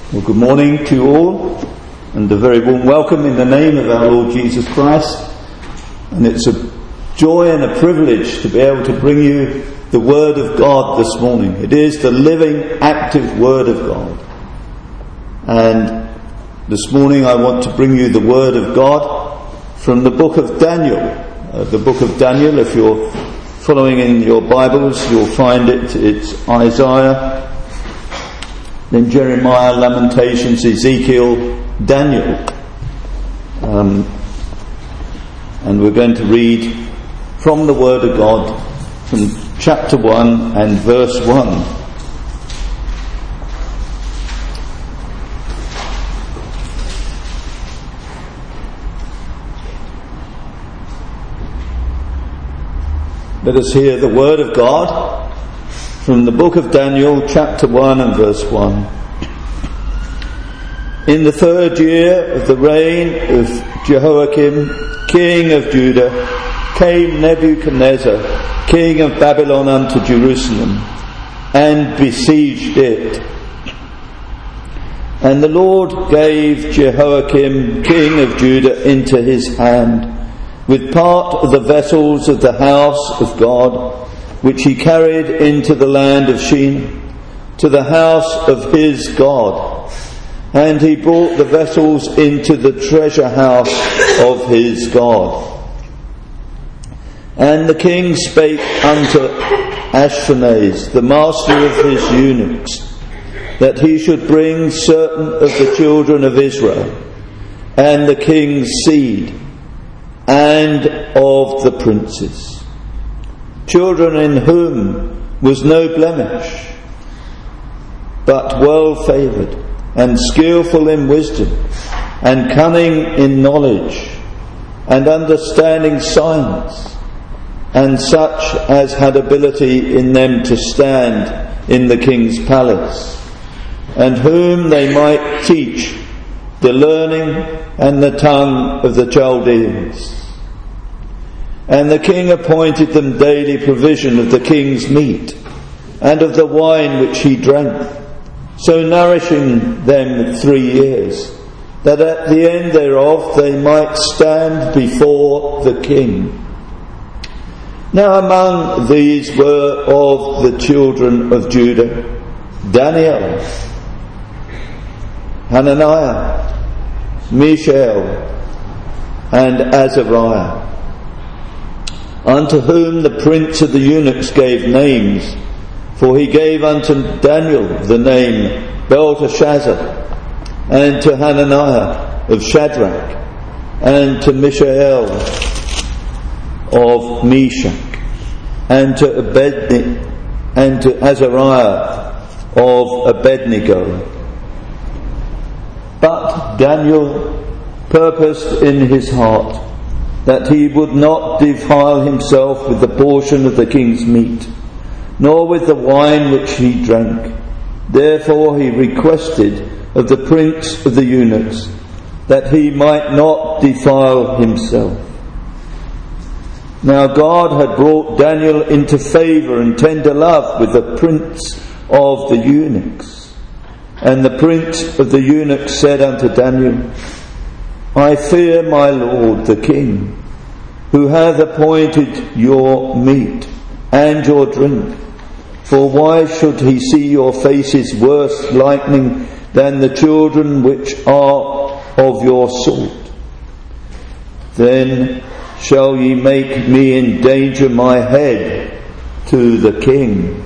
Well, good morning to you all, and a very warm welcome in the name of our Lord Jesus Christ. And it's a joy and a privilege to be able to bring you the Word of God this morning. It is the living, active Word of God. And this morning I want to bring you the Word of God from the book of Daniel. The book of Daniel, if you're following in your Bibles, you'll find it. It's Isaiah, then Jeremiah, Lamentations, Ezekiel, Daniel. And we're going to read from the Word of God from chapter 1 and verse 1. Let us hear the Word of God from the book of Daniel, chapter 1 and verse 1. In the 3rd year of the reign of Jehoiakim, king of Judah, came Nebuchadnezzar, king of Babylon, unto Jerusalem, and besieged it. And the Lord gave Jehoiakim, king of Judah, into his hand, with part of the vessels of the house of God, which he carried into the land of Shinar, to the house of his God. And he brought the vessels into the treasure house of his God. And the king spake unto Ashpenaz, the master of his eunuchs, that he should bring certain of the children of Israel, and the king's seed, and of the princes, children in whom was no blemish, but well favoured, and skillful in wisdom, and cunning in knowledge, and understanding science, and such as had ability in them to stand in the king's palace, and whom they might teach the learning and the tongue of the Chaldeans. And the king appointed them daily provision of the king's meat, and of the wine which he drank, so nourishing them 3 years, that at the end thereof they might stand before the king. Now among these were of the children of Judah, Daniel, Hananiah, Mishael, and Azariah, unto whom the prince of the eunuchs gave names, for he gave unto Daniel the name Belteshazzar, and to Hananiah of Shadrach, and to Mishael of Meshach, and to Azariah of Abednego. But Daniel purposed in his heart that he would not defile himself with the portion of the king's meat, nor with the wine which he drank. Therefore he requested of the prince of the eunuchs that he might not defile himself. Now God had brought Daniel into favour and tender love with the prince of the eunuchs. And the prince of the eunuchs said unto Daniel, I fear my lord the king, who hath appointed your meat and your drink. For why should he see your faces worse likening than the children which are of your sort? Then shall ye make me endanger my head to the king.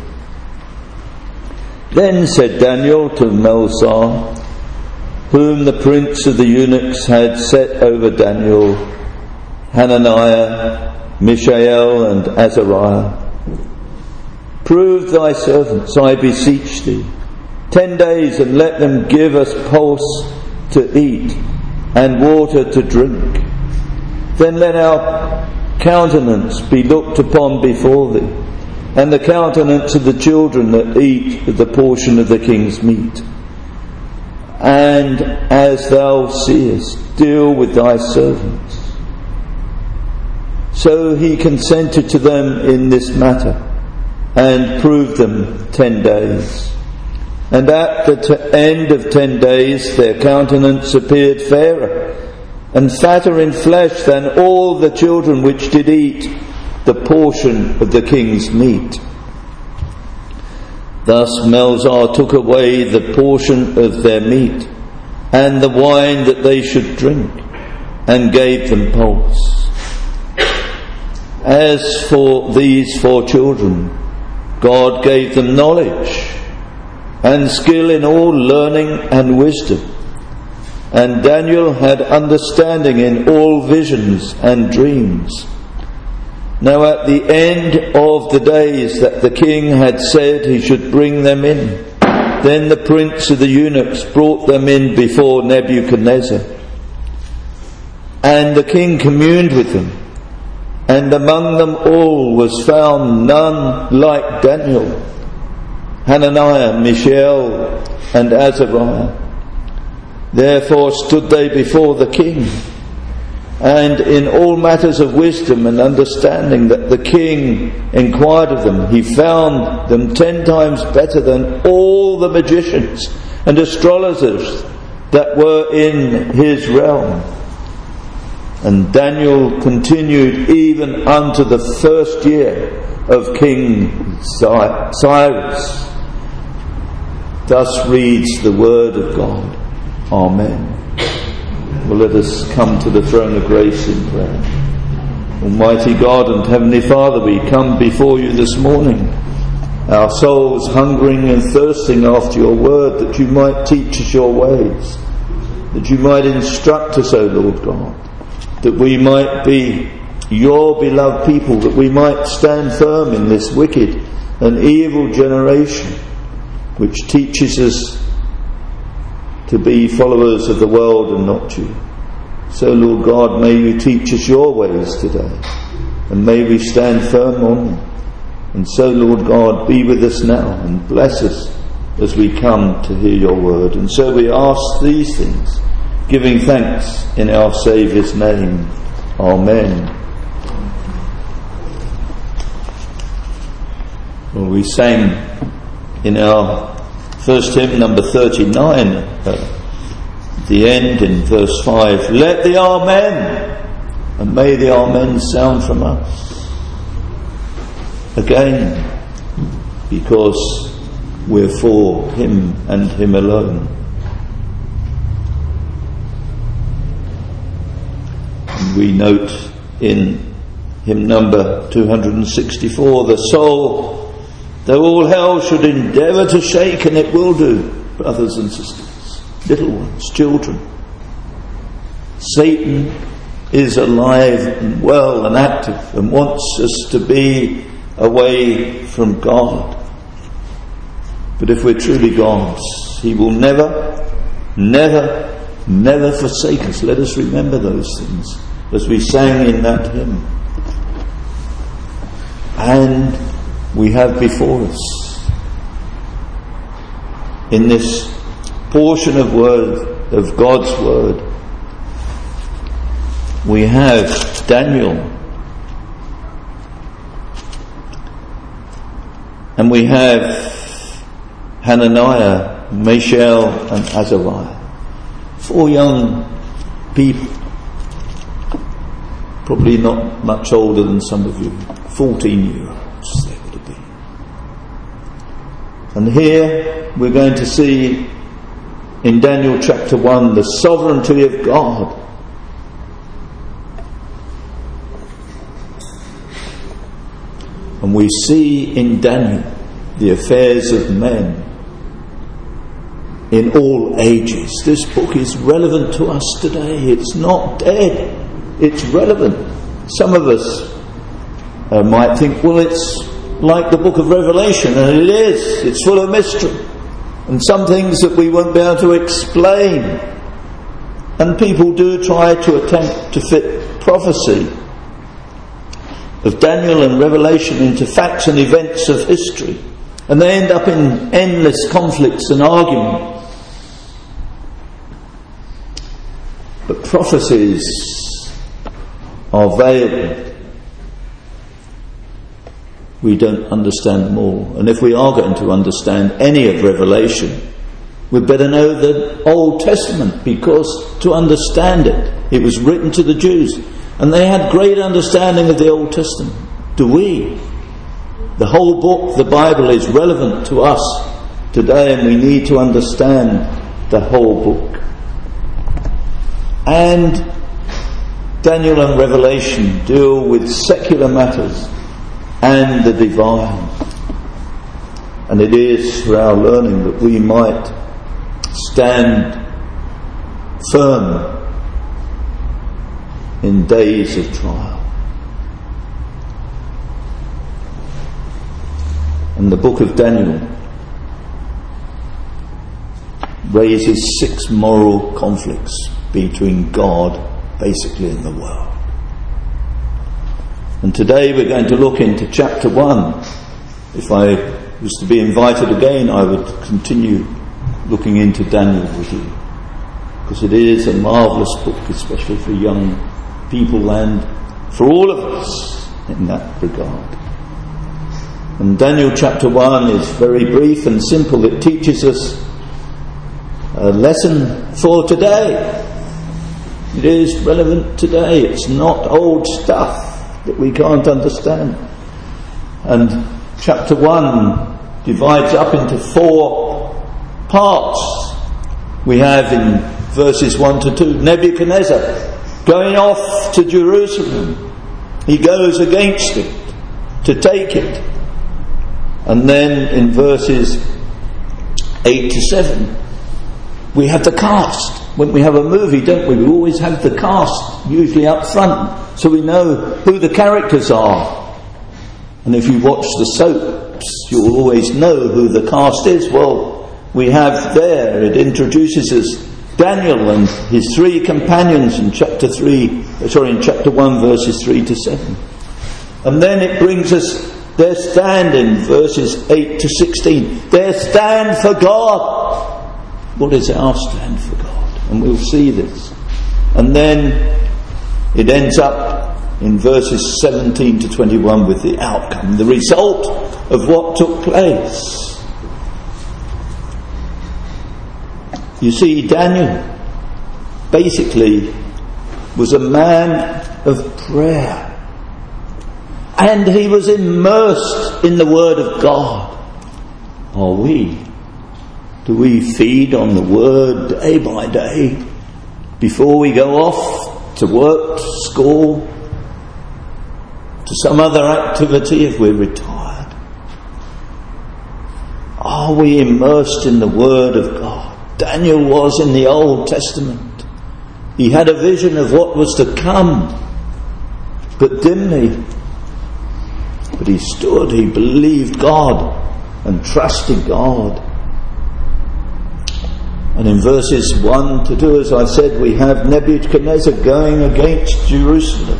Then said Daniel to Melzar, whom the prince of the eunuchs had set over Daniel, Hananiah, Mishael, and Azariah, prove thy servants, I beseech thee, 10 days, and let them give us pulse to eat and water to drink. Then let our countenance be looked upon before thee, and the countenance of the children that eat the portion of the king's meat. And as thou seest, deal with thy servants. So he consented to them in this matter, and proved them 10 days. And at the end of 10 days their countenance appeared fairer, and fatter in flesh than all the children which did eat the portion of the king's meat. Thus Melzar took away the portion of their meat, and the wine that they should drink, and gave them pulse. As for these 4 children, God gave them knowledge and skill in all learning and wisdom. And Daniel had understanding in all visions and dreams. Now at the end of the days that the king had said he should bring them in, then the prince of the eunuchs brought them in before Nebuchadnezzar. And the king communed with them, and among them all was found none like Daniel, Hananiah, Mishael, and Azariah. Therefore stood they before the king, and in all matters of wisdom and understanding that the king inquired of them, he found them 10 times better than all the magicians and astrologers that were in his realm. And Daniel continued even unto the 1st year of King Cyrus. Thus reads the word of God. Amen. Well, let us come to the throne of grace in prayer. Almighty God and Heavenly Father, we come before you this morning, our souls hungering and thirsting after your word, that you might teach us your ways, that you might instruct us, O Lord God, that we might be your beloved people, that we might stand firm in this wicked and evil generation which teaches us to be followers of the world and not you. So, Lord God, may you teach us your ways today, and may we stand firm on them. And so, Lord God, be with us now and bless us as we come to hear your word. And so we ask these things, giving thanks in our Saviour's name. Amen. Well, we sang in our first hymn, number 39, at the end in verse 5, let the Amen, and may the Amen sound from us. Again, because we're for him and him alone. And we note in hymn number 264, the soul, though all hell should endeavour to shake, and it will do, brothers and sisters, little ones, children. Satan is alive and well and active and wants us to be away from God. But if we're truly God's, he will never, never, never forsake us. Let us remember those things as we sang in that hymn. And we have before us, in this portion of God's word, we have Daniel, and we have Hananiah, Mishael, and Azariah. 4 young people, probably not much older than some of you, 14-year-olds they would have been. And here we're going to see in Daniel chapter 1 the sovereignty of God. And we see in Daniel the affairs of men in all ages. This book is relevant to us today. It's not dead. It's relevant. Some of us might think, well, it's like the book of Revelation, and it is. It's full of mystery. And some things that we won't be able to explain. And people do try to attempt to fit prophecy of Daniel and Revelation into facts and events of history. And they end up in endless conflicts and arguments. But prophecies are veiled. we don't understand them all. And if we are going to understand any of Revelation, we'd better know the Old Testament, because to understand it, it was written to the Jews, and they had great understanding of the Old Testament. Do we? The whole book, the Bible, is relevant to us today, and we need to understand the whole book. And Daniel and Revelation deal with secular matters and the divine. And it is for our learning that we might stand firm in days of trial. And the book of Daniel raises 6 moral conflicts between God, basically, and the world. And today we're going to look into chapter 1. If I was to be invited again, I would continue looking into Daniel with you, because it is a marvellous book, especially for young people and for all of us in that regard. And Daniel chapter 1 is very brief and simple. It teaches us a lesson for today. It is relevant today. It's not old stuff that we can't understand. And chapter 1 divides up into 4 parts. We have in verses 1 to 2 Nebuchadnezzar going off to Jerusalem. He goes against it to take it. And then in verses 8 to 7 we have the cast. When we have a movie, don't we? We always have the cast usually up front, so we know who the characters are. And if you watch the soaps, you'll always know who the cast is. Well, we have there, it introduces us Daniel and his 3 companions in chapter 1 verses 3 to 7. And then it brings us their stand in verses 8 to 16. Their stand for God. What is our stand for God? And we'll see this. And then it ends up in verses 17 to 21 with the outcome, the result of what took place. You see, Daniel basically was a man of prayer, and he was immersed in the Word of God. Are we? Do we feed on the Word day by day before we go off to work, to school, to some other activity if we're retired? Are we immersed in the Word of God? Daniel was in the Old Testament. He had a vision of what was to come, but dimly. But he stood, he believed God and trusted God. And in verses 1 to 2, as I said, we have Nebuchadnezzar going against Jerusalem.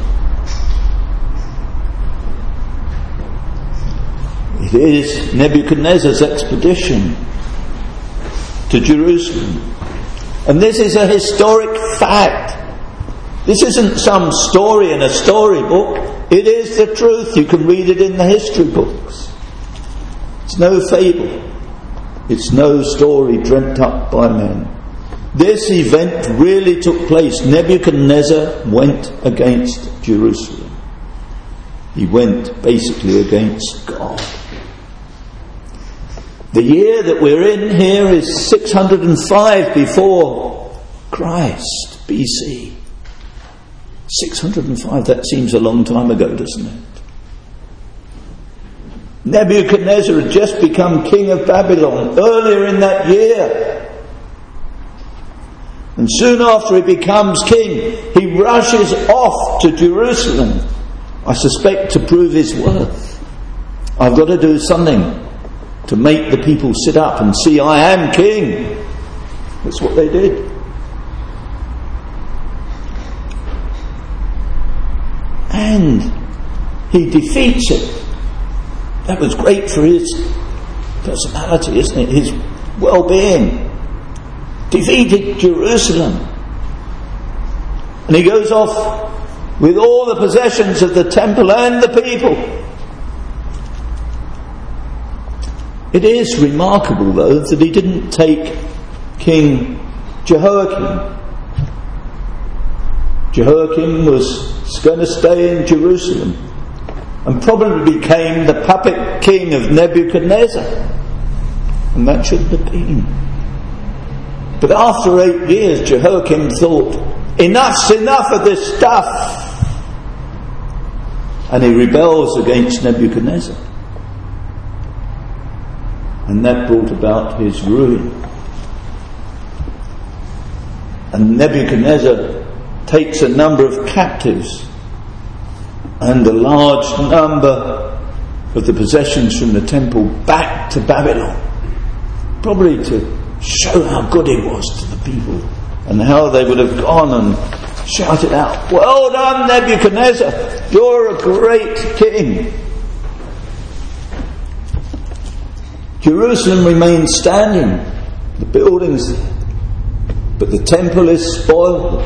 It is Nebuchadnezzar's expedition to Jerusalem. And this is a historic fact. This isn't some story in a storybook. It is the truth. You can read it in the history books. It's no fable. It's no story dreamt up by men. This event really took place. Nebuchadnezzar went against Jerusalem. He went basically against God. The year that we're in here is 605 before Christ, BC. 605, that seems a long time ago, doesn't it? Nebuchadnezzar had just become king of Babylon earlier in that year. And soon after he becomes king, he rushes off to Jerusalem, I suspect to prove his worth. I've got to do something to make the people sit up and see I am king. That's what they did. And he defeats it. That was great for his personality, isn't it? His well-being. Defeated Jerusalem. And he goes off with all the possessions of the temple and the people. It is remarkable, though, that he didn't take King Jehoiakim. Jehoiakim was going to stay in Jerusalem and probably became the puppet king of Nebuchadnezzar. And that shouldn't have been. But after 8 years, Jehoiakim thought, enough's enough of this stuff. And he rebels against Nebuchadnezzar. And that brought about his ruin. And Nebuchadnezzar takes a number of captives and a large number of the possessions from the temple back to Babylon, probably to show how good he was to the people and how they would have gone and shouted out, "Well done, Nebuchadnezzar, you're a great king." Jerusalem remains standing, the buildings, but the temple is spoiled.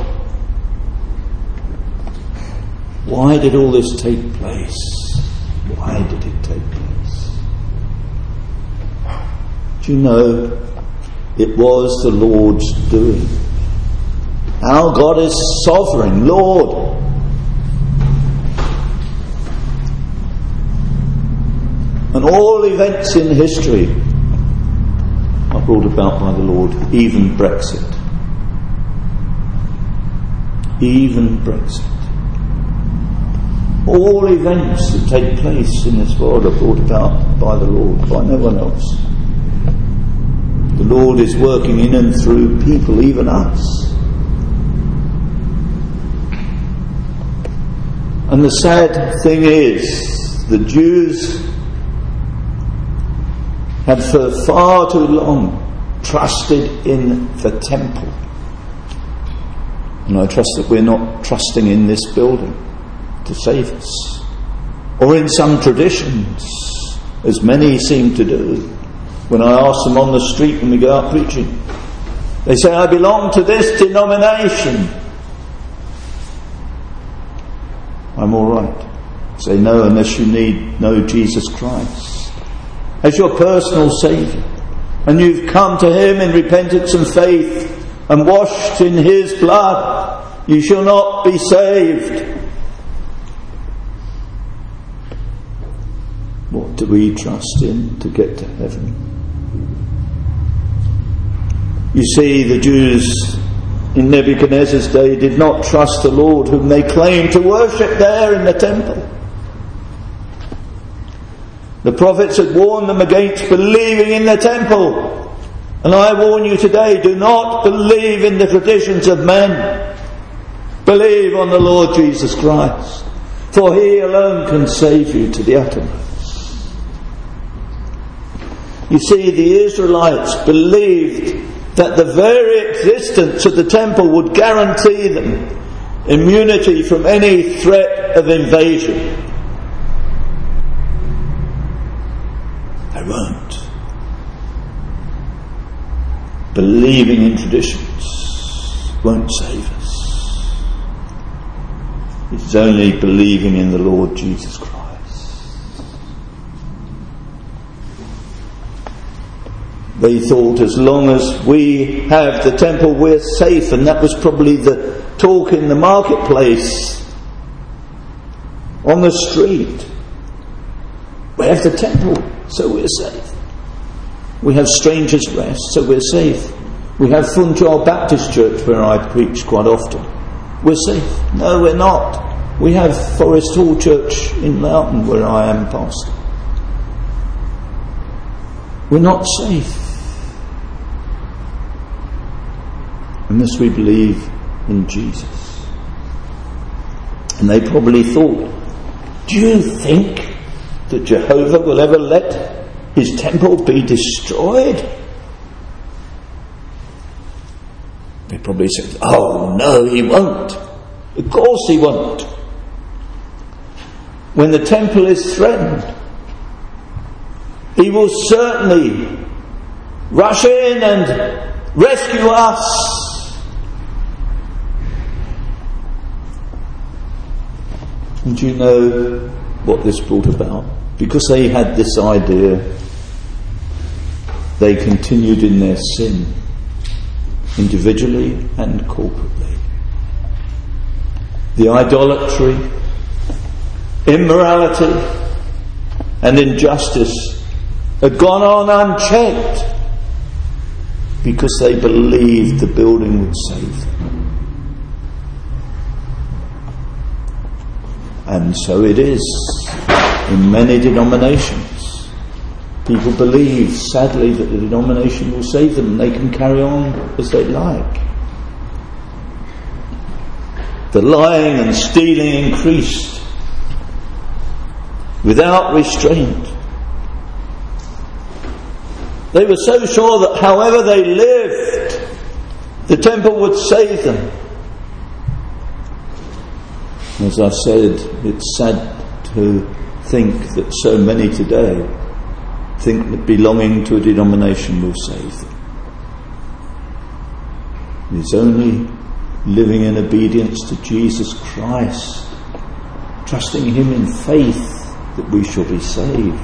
Why did all this take place? Why did it take place? Do you know, it was the Lord's doing. Our God is sovereign, Lord. And all events in history are brought about by the Lord, even Brexit. Even Brexit. All events that take place in this world are brought about by the Lord, by no one else. The Lord is working in and through people, even us. And the sad thing is, the Jews had for far too long trusted in the temple. And I trust that we're not trusting in this building to save us, or in some traditions, as many seem to do. When I ask them on the street when we go out preaching, they say, "I belong to this denomination." I'm all right. Say no, unless you know Jesus Christ as your personal Saviour, and you've come to Him in repentance and faith and washed in His blood, you shall not be saved. What do we trust in to get to heaven? You see, the Jews in Nebuchadnezzar's day did not trust the Lord whom they claimed to worship there in the temple. The prophets had warned them against believing in the temple. And I warn you today, do not believe in the traditions of men. Believe on the Lord Jesus Christ, for He alone can save you to the uttermost. You see, the Israelites believed that the very existence of the temple would guarantee them immunity from any threat of invasion. They won't. Believing in traditions won't save us. It's only believing in the Lord Jesus Christ. They thought as long as we have the temple we're safe, and that was probably the talk in the marketplace, on the street. We have the temple, so we're safe. We have Strangers' Rest, so we're safe. We have Funchal Baptist Church, where I preach quite often. We're safe. No, we're not. We have Forest Hall Church in Loughton, where I am pastor. We're not safe unless we believe in Jesus. And they probably thought, do you think that Jehovah will ever let His temple be destroyed? They probably said, oh no, He won't. Of course He won't. When the temple is threatened, He will certainly rush in and rescue us. And do you know what this brought about? Because they had this idea they continued in their sin, individually and corporately. The idolatry, immorality, and injustice had gone on unchecked because they believed the building would save them. And so it is in many denominations. People believe, sadly, that the denomination will save them and they can carry on as they like. The lying and stealing increased without restraint. They were so sure that however they lived, the temple would save them. As I've said, it's sad to think that so many today think that belonging to a denomination will save them. It's only living in obedience to Jesus Christ, trusting Him in faith, that we shall be saved.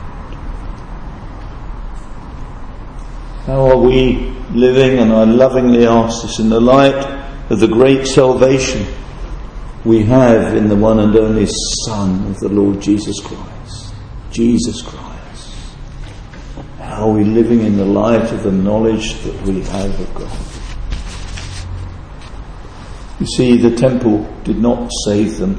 How are we living? And I lovingly ask this in the light of the great salvation we have in the one and only Son of the Lord Jesus Christ. Jesus Christ. How are we living in the light of the knowledge that we have of God? You see, the temple did not save them.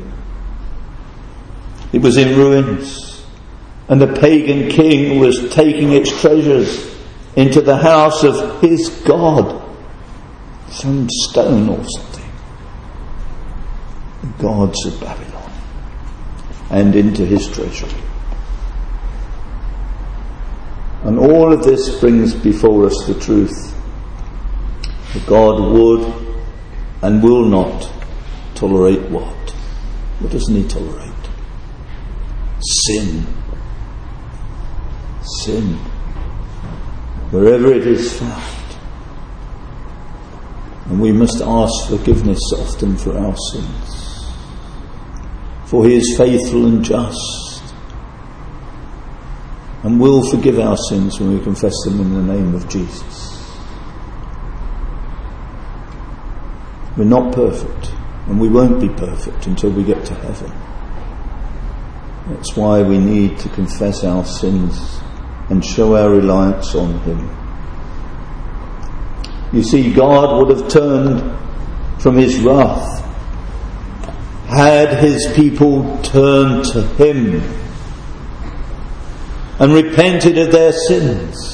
It was in ruins, and the pagan king was taking its treasures into the house of his god, some stone or something, the gods of Babylon, and into his treasury. And all of this brings before us the truth that God would and will not tolerate what? What doesn't He tolerate? Sin. Sin. Wherever it is found. And we must ask forgiveness often for our sins. For He is faithful and just, and will forgive our sins when we confess them in the name of Jesus. We're not perfect, and we won't be perfect until we get to heaven. That's why we need to confess our sins and show our reliance on Him. You see, God would have turned from His wrath had His people turned to Him and repented of their sins.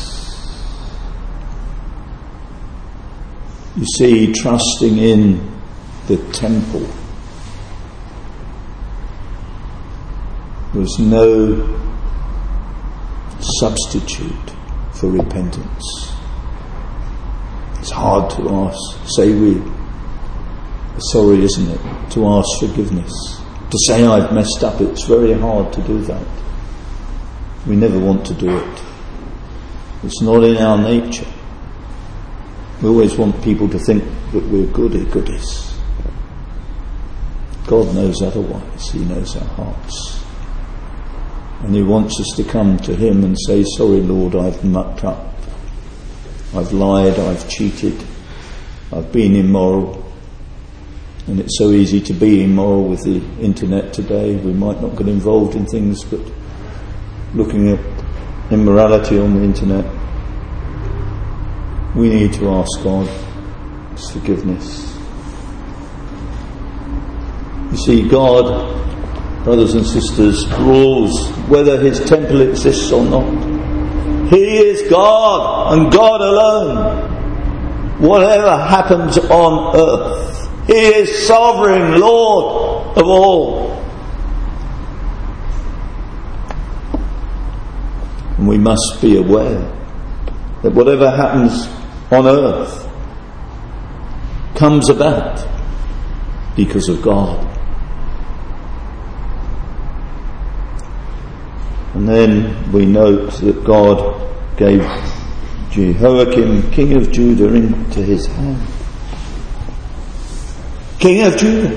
You see, trusting in the temple was no substitute for repentance. It's hard to sorry, isn't it? To ask forgiveness. To say I've messed up, it's very hard to do that. We never want to do it. It's not in our nature. We always want people to think that we're goodies. God knows otherwise. He knows our hearts. And He wants us to come to Him and say, sorry Lord, I've mucked up. I've lied, I've cheated, I've been immoral. And it's so easy to be immoral with the internet today. We might not get involved in things, but looking at immorality on the internet, we need to ask God His forgiveness. You see, God, brothers and sisters, rules whether His temple exists or not. He is God and God alone. Whatever happens on earth, He is sovereign Lord of all. And we must be aware that whatever happens on earth comes about because of God. And then we note that God gave Jehoiakim, king of Judah, into his hand. King of Judah,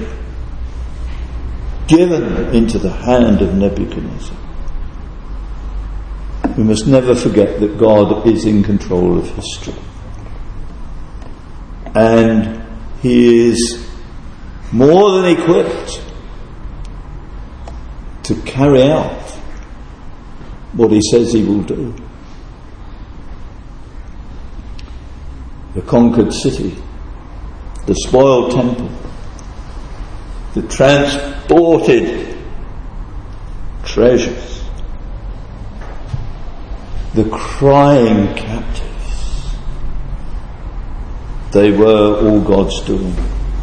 given into the hand of Nebuchadnezzar. We must never forget that God is in control of history. And He is more than equipped to carry out what He says He will do. The conquered city, the spoiled temple, the transported treasures, the crying captives, they were all God's doing.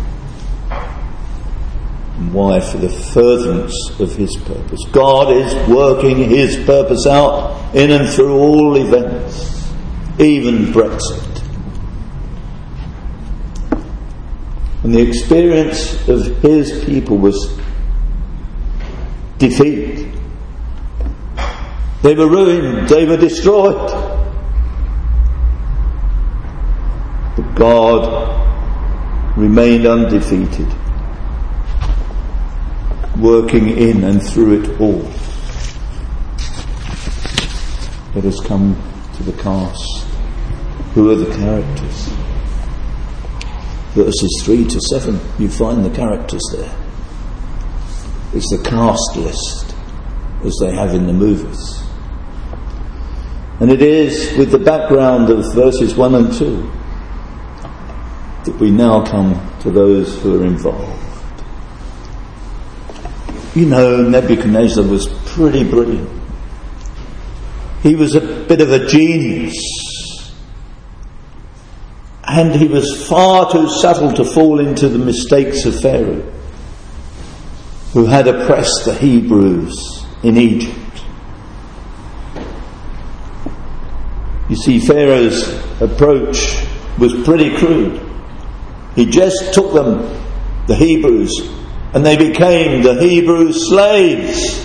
And why? For the furtherance of His purpose. God is working His purpose out in and through all events, even Brexit. And the experience of His people was defeat. They were ruined, they were destroyed. But God remained undefeated, working in and through it all. Let us come to the cast. Who are the characters? Verses 3 to 7, you find the characters there. It's the cast list, as they have in the movies. And it is with the background of verses 1 and 2 that we now come to those who are involved. You know, Nebuchadnezzar was pretty brilliant. He was a bit of a genius. And he was far too subtle to fall into the mistakes of Pharaoh, who had oppressed the Hebrews in Egypt. You see, Pharaoh's approach was pretty crude. He just took them, the Hebrews, and they became the Hebrew slaves.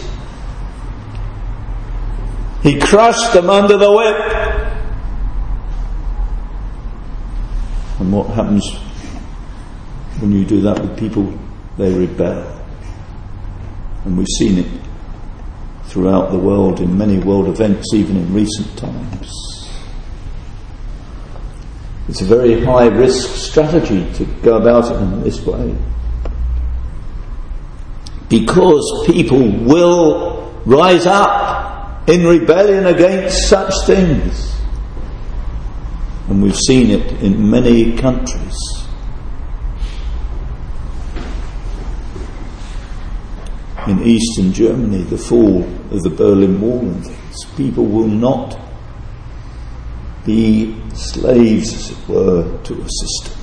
He crushed them under the whip. And what happens when you do that with people? They rebel. And we've seen it throughout the world in many world events, even in recent times. It's a very high risk strategy to go about it in this way, because people will rise up in rebellion against such things. And we've seen it in many countries. In Eastern Germany, the fall of the Berlin Wall and things. People will not be slaves, as it were, to a system.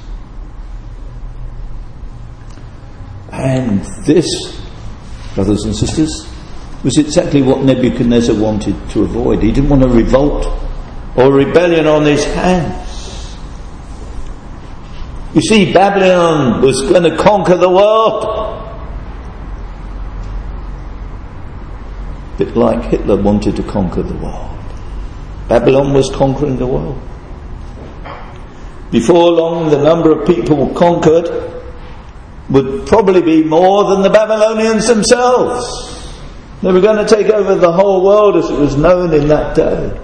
And this, brothers and sisters, was exactly what Nebuchadnezzar wanted to avoid. He didn't want a revolt or rebellion on his hands. You see, Babylon was going to conquer the world. A bit like Hitler wanted to conquer the world. Babylon was conquering the world. Before long, the number of people conquered would probably be more than the Babylonians themselves. They were going to take over the whole world as it was known in that day.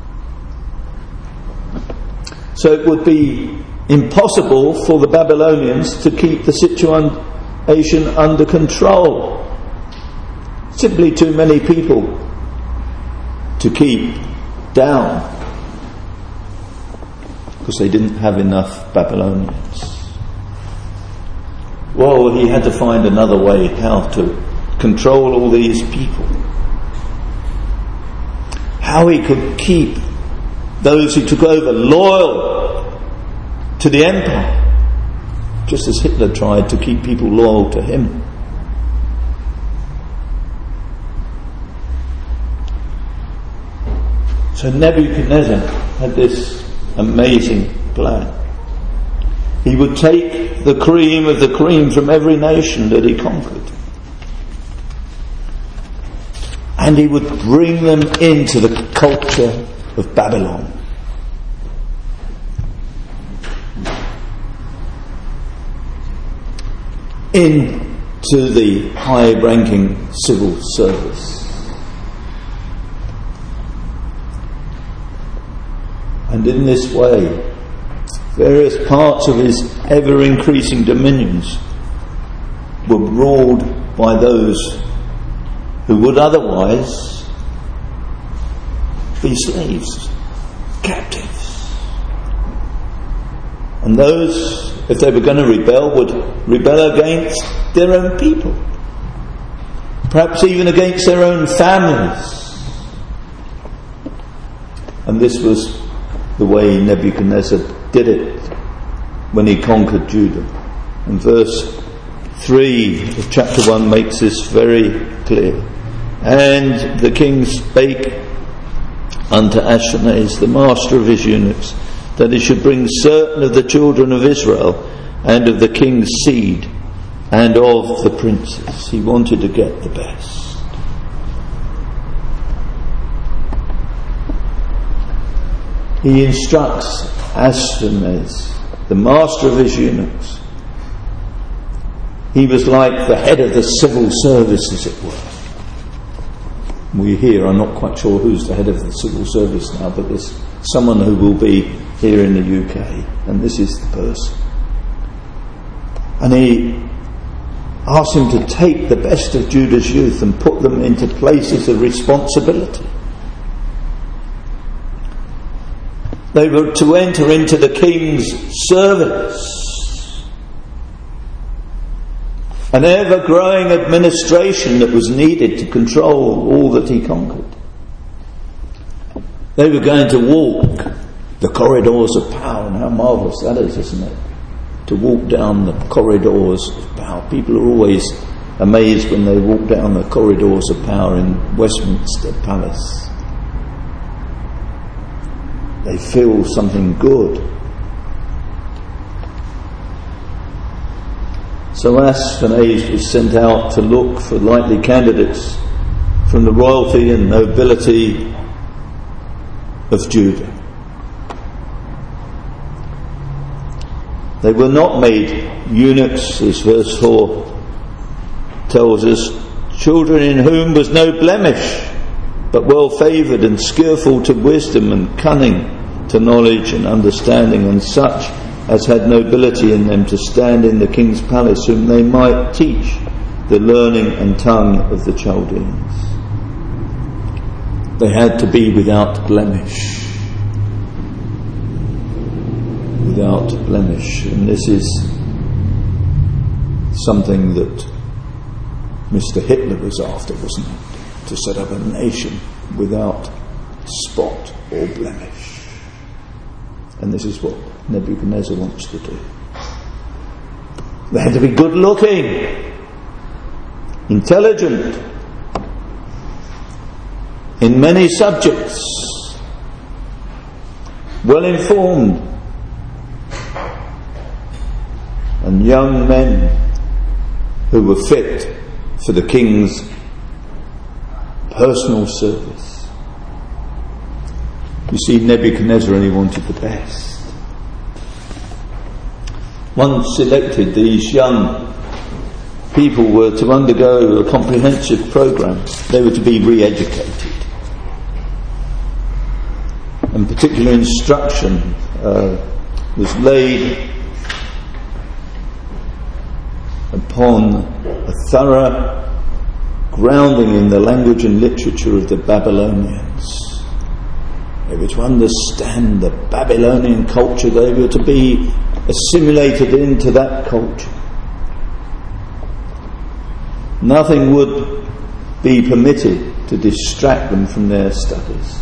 So it would be impossible for the Babylonians to keep the situation under control. Simply too many people to keep down, because they didn't have enough Babylonians. Well, he had to find another way how to control all these people. How he could keep those who took over loyal to the empire, just as Hitler tried to keep people loyal to him. So Nebuchadnezzar had this amazing plan. He would take the cream of the cream from every nation that he conquered, and he would bring them into the culture of Babylon. Into the high-ranking civil service. And in this way, various parts of his ever-increasing dominions were ruled by those who would otherwise be slaves, captives. And those, if they were going to rebel, would rebel against their own people, perhaps even against their own families. And this was the way Nebuchadnezzar did it when he conquered Judah. And verse 3 of chapter 1 makes this very clear. And the king spake unto Ashpenaz, the master of his eunuchs, that he should bring certain of the children of Israel, and of the king's seed, and of the princes. He wanted to get the best. He instructs Ashpenaz, the master of his eunuchs. He was like the head of the civil service, as it were. We here are not quite sure who's the head of the civil service now, but there's someone who will be here in the UK, and this is the person. And he asked him to take the best of Judah's youth and put them into places of responsibility. They were to enter into the king's service, an ever-growing administration that was needed to control all that he conquered. They were going to walk the corridors of power, and how marvellous that is, isn't it? To walk down the corridors of power. People are always amazed when they walk down the corridors of power in Westminster Palace. They feel something good. So Ashpenaz was sent out to look for likely candidates from the royalty and nobility of Judah. They were not made eunuchs, as verse 4 tells us, children in whom was no blemish, but well favoured and skillful to wisdom and cunning, to knowledge and understanding, and such as had nobility in them to stand in the king's palace, whom they might teach the learning and tongue of the Chaldeans. They had to be without blemish. Without blemish. And this is something that Mr. Hitler was after, wasn't it? To set up a nation without spot or blemish. And this is what Nebuchadnezzar wants to do. They had to be good looking, intelligent in many subjects, well informed, and young men who were fit for the king's personal service. You see, Nebuchadnezzar only wanted the best. Once selected, these young people were to undergo a comprehensive program. They were to be re-educated. And particular instruction was laid upon a thorough grounding in the language and literature of the Babylonians. They were to understand the Babylonian culture. They were to be assimilated into that culture. Nothing would be permitted to distract them from their studies.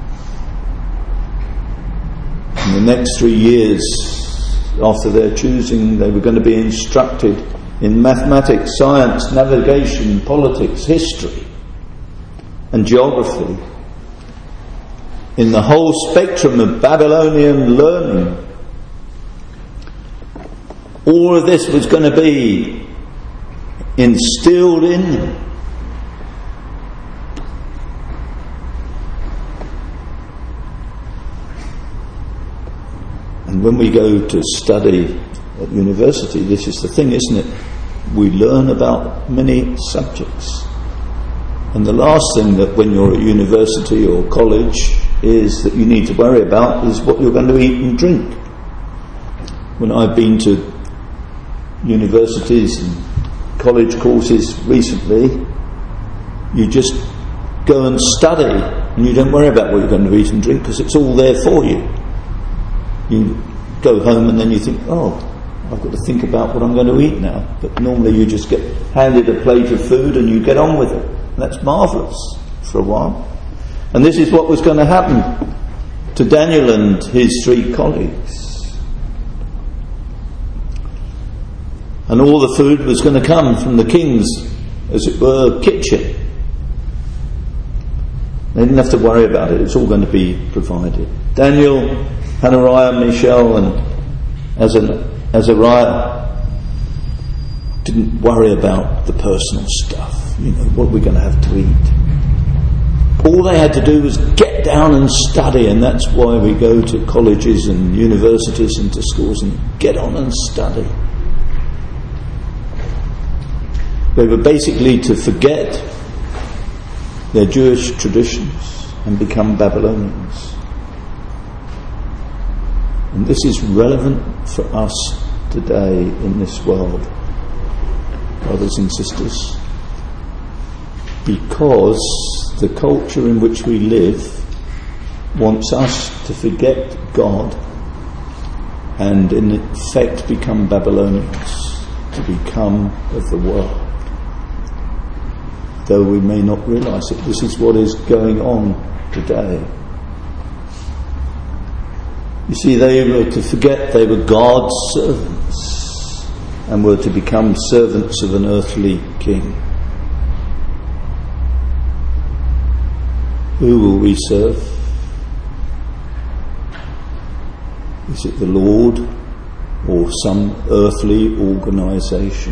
In the next 3 years after their choosing, they were going to be instructed in mathematics, science, navigation, politics, history, and geography. In the whole spectrum of Babylonian learning, all of this was going to be instilled in them. And when we go to study at university, this is the thing, isn't it? We learn about many subjects. And the last thing that when you're at university or college is that you need to worry about is what you're going to eat and drink. When I've been to universities and college courses recently, you just go and study and you don't worry about what you're going to eat and drink because it's all there for you. You go home and then you think, oh, I've got to think about what I'm going to eat now. But normally you just get handed a plate of food and you get on with it. And that's marvellous for a while. And this is what was going to happen to Daniel and his 3 colleagues. And all the food was going to come from the king's, as it were, kitchen. They didn't have to worry about it. It's all going to be provided. Daniel, Hananiah, Mishael and Azariah didn't worry about the personal stuff. You know, what we're going to have to eat. All they had to do was get down and study, and that's why we go to colleges and universities and to schools and get on and study. They were basically to forget their Jewish traditions and become Babylonians. And this is relevant for us today in this world, brothers and sisters, because the culture in which we live wants us to forget God and in effect become Babylonians, to become of the world. Though we may not realise it, this is what is going on today. You see, they were to forget they were God's servants and were to become servants of an earthly king. Who will we serve? Is it the Lord or some earthly organisation?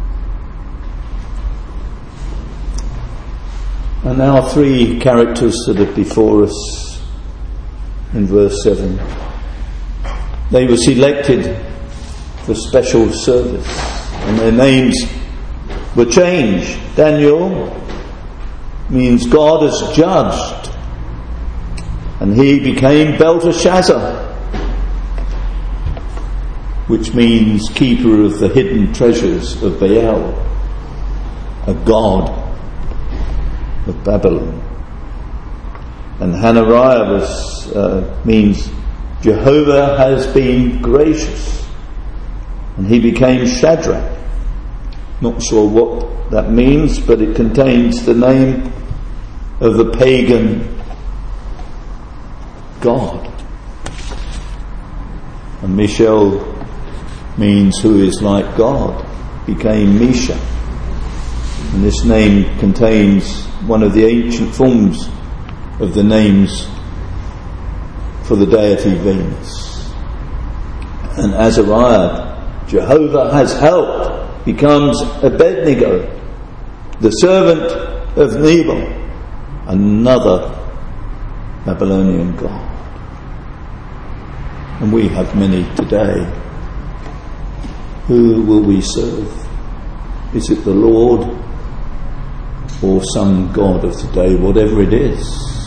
And now 3 characters that are before us in verse 7. They were selected for special service and their names were changed. Daniel means God has judged, and he became Belteshazzar, which means keeper of the hidden treasures of Baal, a god of Babylon. And Hananiah means Jehovah has been gracious, and he became Shadrach. Not sure what that means, but it contains the name of the pagan god. And Mishael means who is like God, became Misha. And this name contains one of the ancient forms of the names for the deity Venus. And Azariah, Jehovah has helped, becomes Abednego, the servant of Nebo, another Babylonian god. And we have many today. Who will we serve? Is it the Lord or some god of today, whatever it is?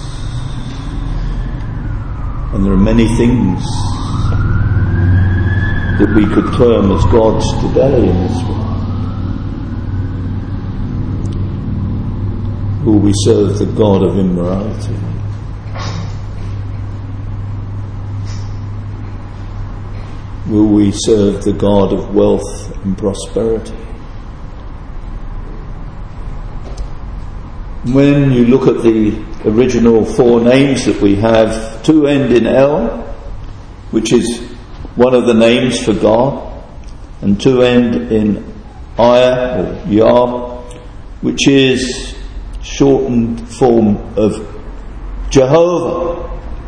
And there are many things that we could term as gods today in this world. Will we serve the god of immorality? Will we serve the God of wealth and prosperity? When you look at the original 4 names that we have, 2 end in L, which is one of the names for God, and 2 end in Yah or Yah, which is shortened form of Jehovah.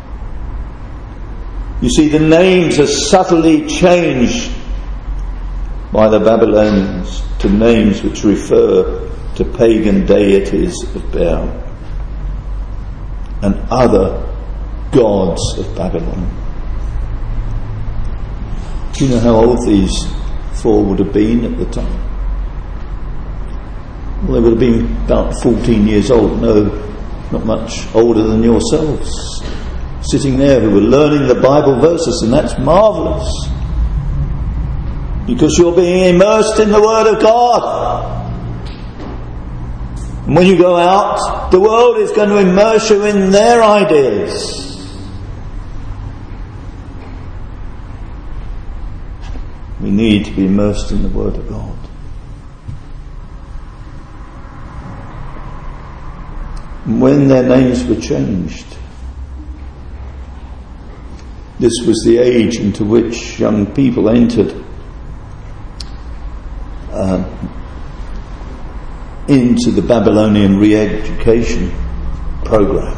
You see, the names are subtly changed by the Babylonians to names which refer to pagan deities of Baal and other gods of Babylon. Do you know how old these 4 would have been at the time? Well, they would have been about 14 years old. No, not much older than yourselves. sitting there who are learning the Bible verses, and that's marvellous. Because you're being immersed in the Word of God. And when you go out, the world is going to immerse you in their ideas. We need to be immersed in the Word of God. And when their names were changed, this was the age into which young people entered into the Babylonian re-education program.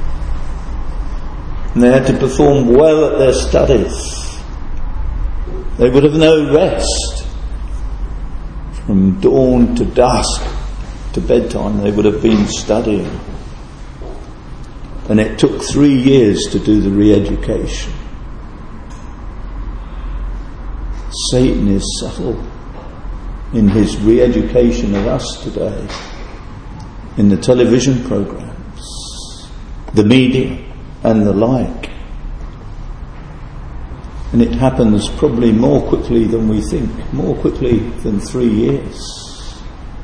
And they had to perform well at their studies. They would have no rest. From dawn to dusk to bedtime they would have been studying. And it took 3 years to do the re-education. Satan is subtle in his re-education of us today, in the television programs, the media and the like. And it happens probably more quickly than we think, more quickly than 3 years.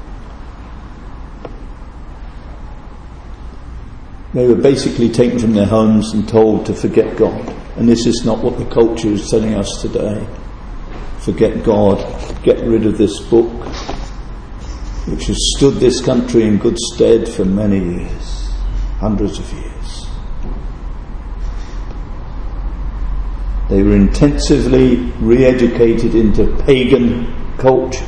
They were basically taken from their homes and told to forget God. And this is not what the culture is telling us today. Forget God, get rid of this book, which has stood this country in good stead for many years, hundreds of years. They were intensively re-educated into pagan culture.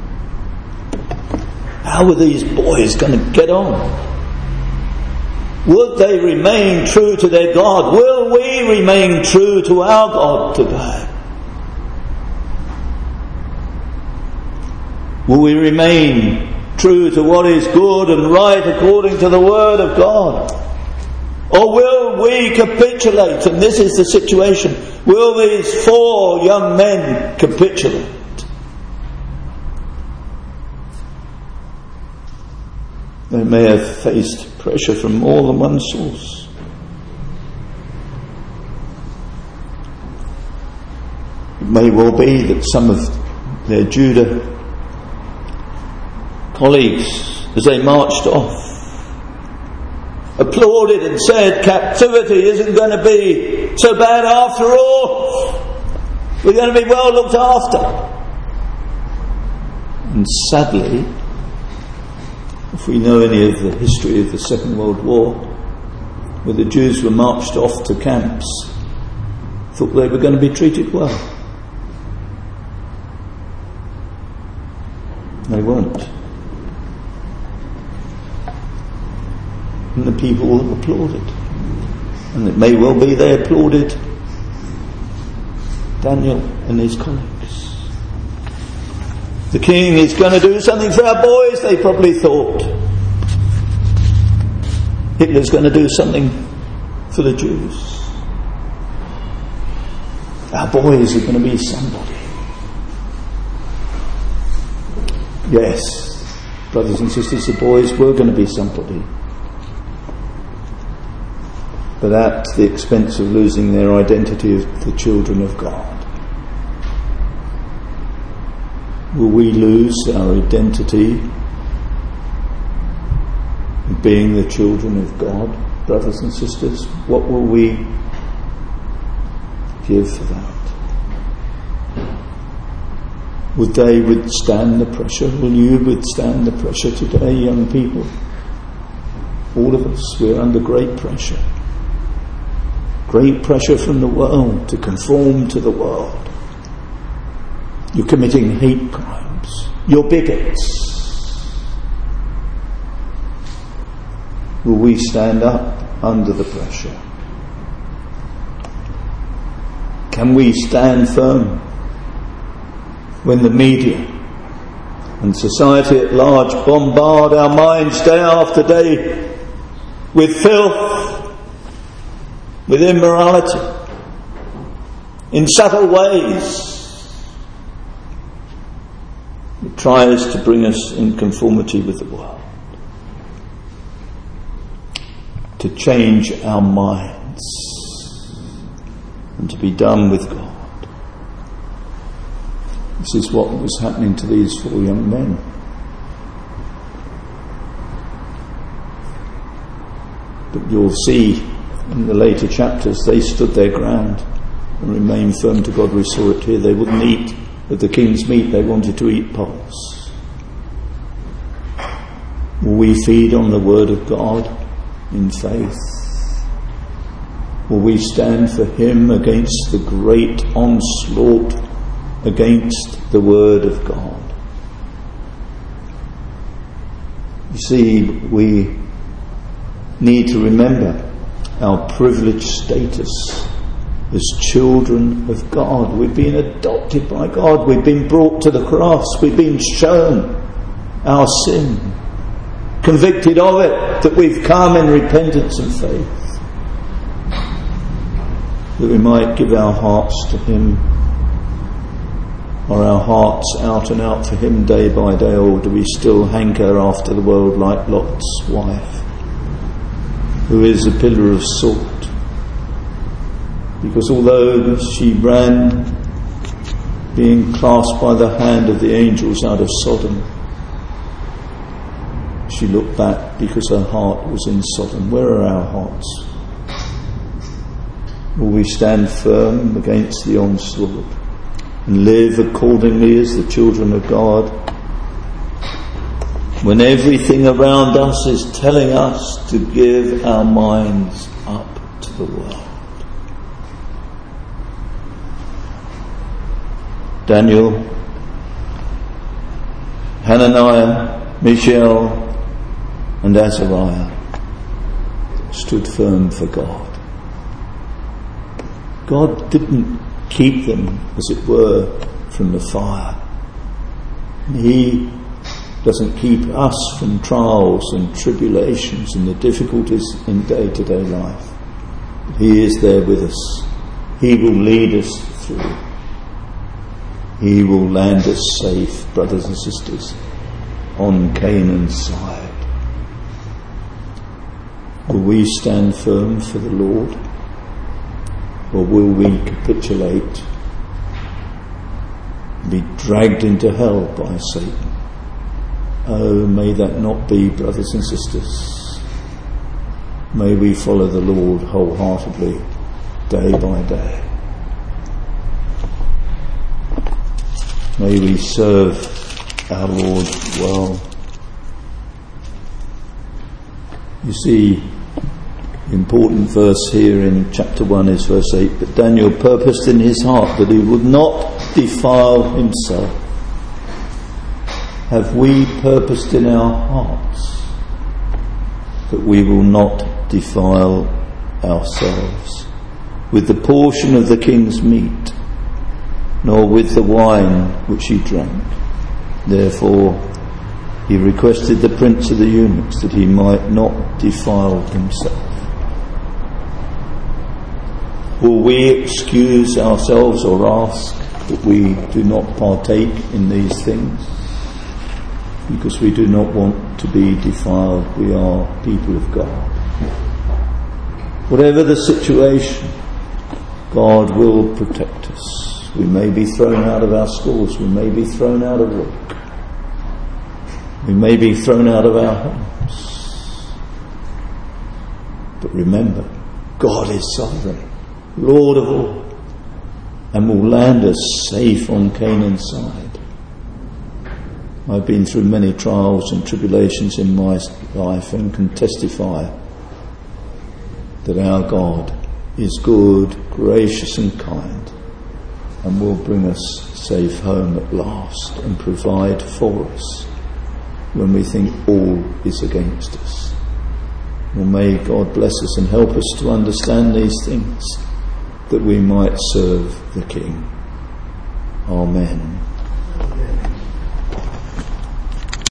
How were these boys going to get on? Would they remain true to their God? Will we remain true to our God today? Will we remain true to what is good and right according to the Word of God? Or will we capitulate? And this is the situation. Will these 4 young men capitulate? They may have faced pressure from more than one source. It may well be that some of their Judah colleagues, as they marched off, applauded and said, captivity isn't going to be so bad after all. We're going to be well looked after. And sadly, if we know any of the history of the Second World War, where the Jews were marched off to camps, thought they were going to be treated well. They weren't. And the people applauded. And it may well be they applauded Daniel and his colleagues. The king is going to do something for our boys, they probably thought. Hitler's going to do something for the Jews. Our boys are going to be somebody. Yes, brothers and sisters, the boys were going to be somebody. But at the expense of losing their identity as the children of God. Will we lose our identity of being the children of God, brothers and sisters? What will we give for that? Would they withstand the pressure? Will you withstand the pressure today, young people? All of us, we're under great pressure. Great pressure from the world to conform to the world. You're committing hate crimes. You're bigots. Will we stand up under the pressure? Can we stand firm when the media and society at large bombard our minds day after day with filth, with immorality, in subtle ways? It tries to bring us in conformity with the world, to change our minds. and to be done with God. This is what was happening to these 4 young men. But you'll see in the later chapters they stood their ground and remained firm to God. We saw it here. They wouldn't eat of the king's meat, they wanted to eat poles. Will we feed on the word of God in faith? Will we stand for him against the great onslaught against the word of God? You see, we need to remember our privileged status as children of God. We've been adopted by God. We've been brought to the cross. We've been shown our sin, convicted of it, that we've come in repentance and faith, that we might give our hearts to him. Are our hearts out and out for him day by day, or do we still hanker after the world like Lot's wife, who is a pillar of salt? Because although she ran, being clasped by the hand of the angels out of Sodom, she looked back because her heart was in Sodom. Where are our hearts? Will we stand firm against the onslaught and live accordingly as the children of God, when everything around us is telling us to give our minds up to the world? Daniel, Hananiah, Mishael and Azariah stood firm for God. God didn't keep them, as it were, from the fire. He doesn't keep us from trials and tribulations and the difficulties in day-to-day life. He is there with us. He will lead us through. He will land us safe, brothers and sisters, on Canaan's side. Will we stand firm for the Lord, or will we capitulate, be dragged into hell by Satan? Oh, may that not be, brothers and sisters. May we follow the Lord wholeheartedly, day by day. May we serve our Lord well. You see, the important verse here in chapter 1 is verse 8. But Daniel purposed in his heart that he would not defile himself. Have we purposed in our hearts that we will not defile ourselves with the portion of the king's meat, nor with the wine which he drank? Therefore he requested the prince of the eunuchs that he might not defile himself. Will we excuse ourselves or ask that we do not partake in these things because we do not want to be defiled? We are people of God. Whatever the situation, God will protect us. We may be thrown out of our schools. We may be thrown out of work. We may be thrown out of our homes. But remember, God is sovereign, Lord of all, and will land us safe on Canaan's side. I've been through many trials and tribulations in my life and can testify that our God is good, gracious and kind, and will bring us safe home at last and provide for us when we think all is against us. Well, may God bless us and help us to understand these things, that we might serve the King. Amen.